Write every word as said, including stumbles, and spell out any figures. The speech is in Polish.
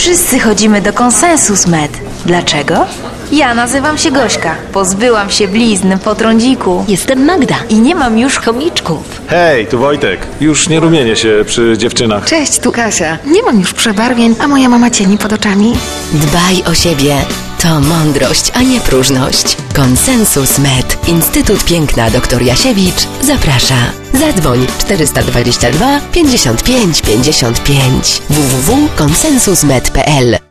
Wszyscy chodzimy do Konsensus Med. Dlaczego? Ja nazywam się Gośka. Pozbyłam się blizn po trądziku. Jestem Magda I nie mam już chomiczków. Hej, tu Wojtek. Już nie rumienię się przy dziewczynach. Cześć, tu Kasia. Nie mam już przebarwień, a moja mama cieni pod oczami. Dbaj o siebie. To mądrość, a nie próżność. Konsensus Med. Instytut Piękna dr Jasiewicz zaprasza. Zadzwoń czterysta dwadzieścia dwa pięćdziesiąt pięć pięćdziesiąt pięć w w w kropka konsensus med kropka p l.